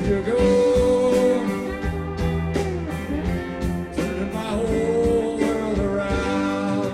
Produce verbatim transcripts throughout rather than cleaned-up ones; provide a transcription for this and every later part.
you go, turning my whole world around.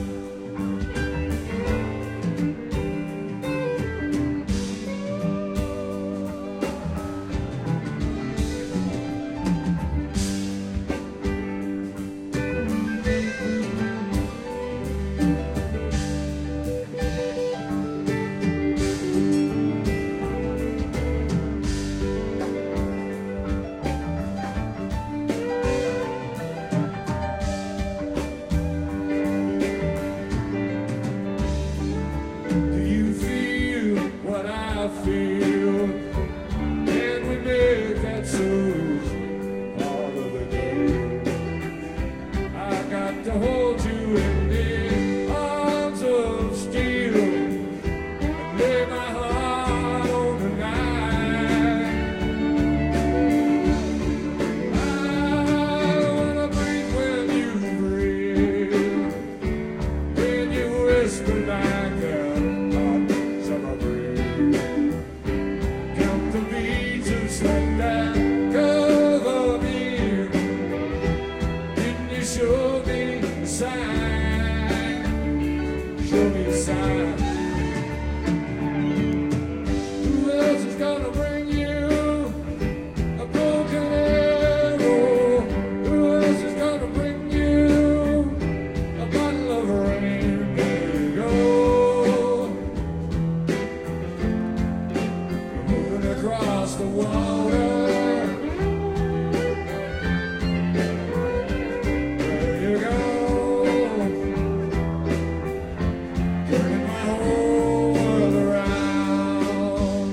Do you feel what I feel? Can we make that so part of the game? I got to hold you in the arms of steel and lay my heart on the line. I wanna breathe when you breathe, when you whisper like a hot summer breeze. Count the beats just like that, cover me. Didn't you show me a sign? Show me a sign. Who else is gonna bring you a broken arrow? Who else is gonna bring you a bottle of rain? There you go, moving across the water. There you go, turning my whole world around.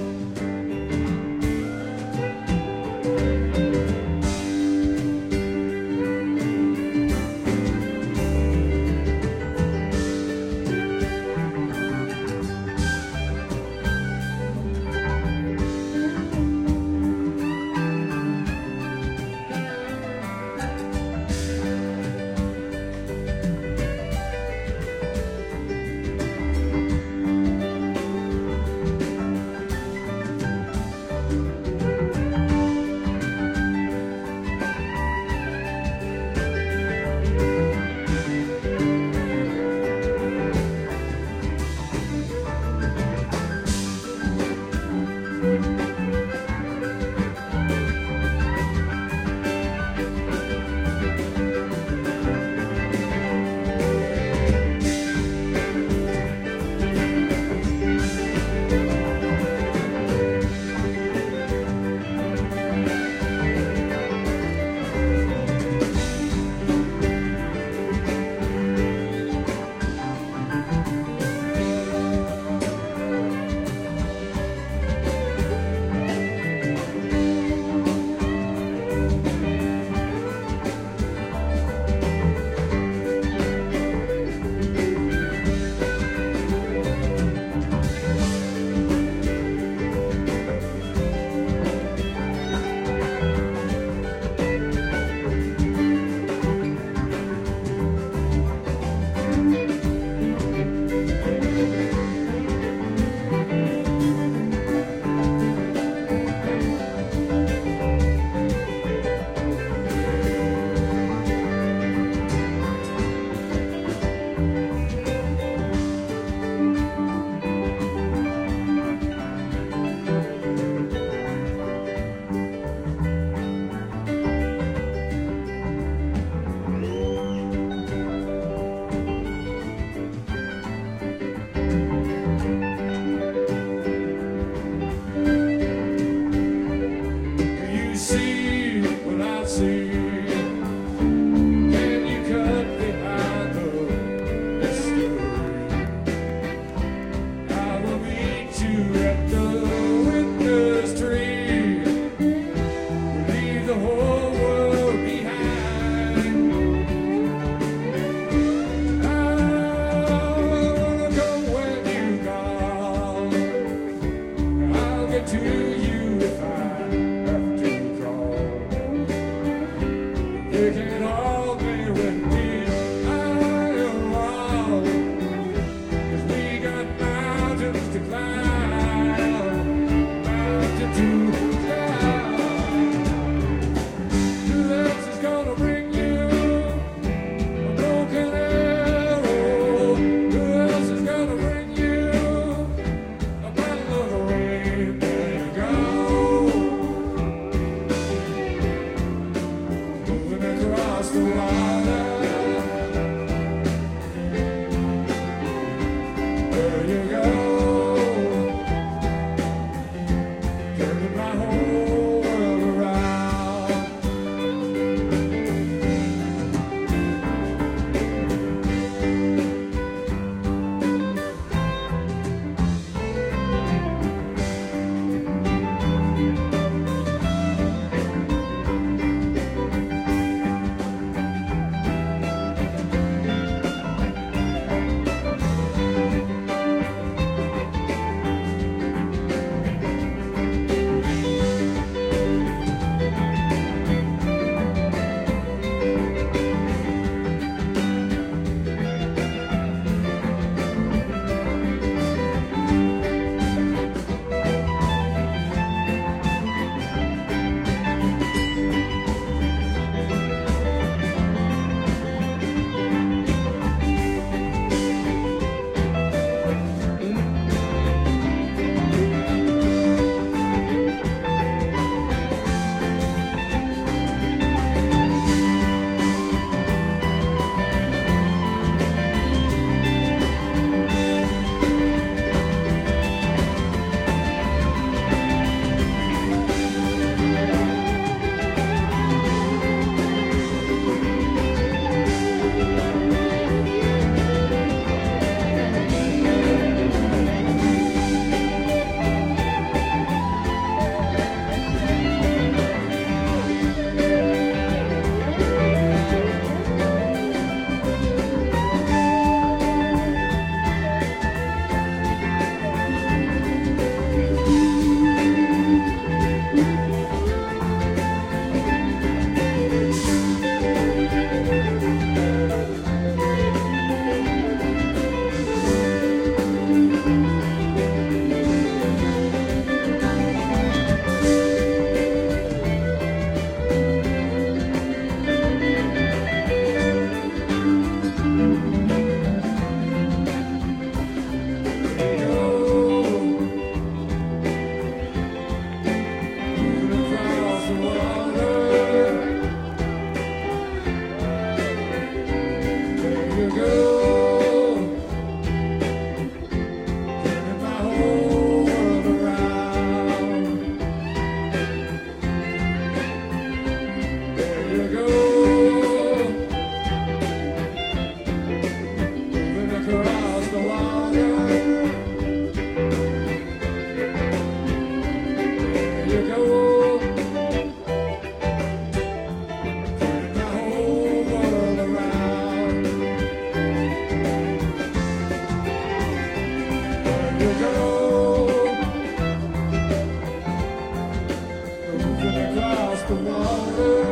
the water.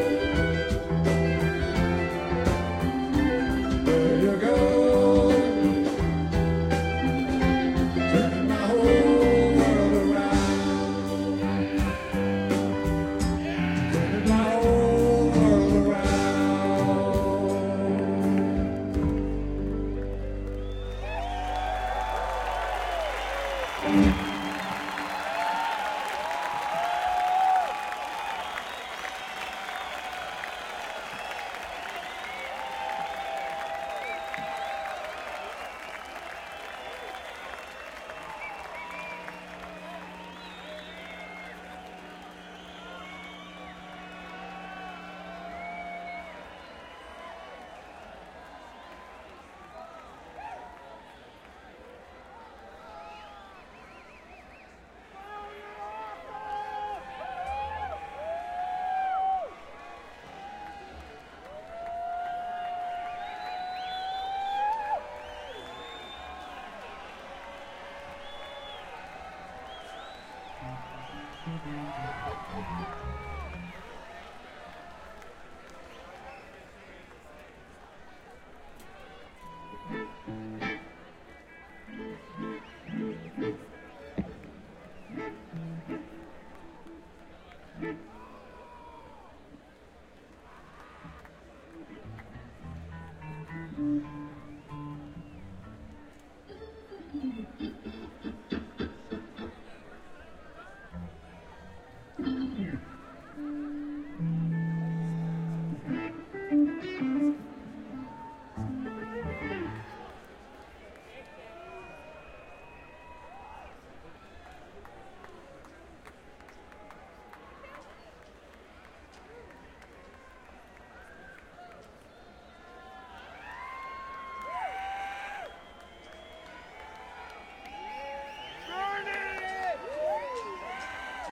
There you go, turning my whole world around, turning my whole world around. Mm-hmm.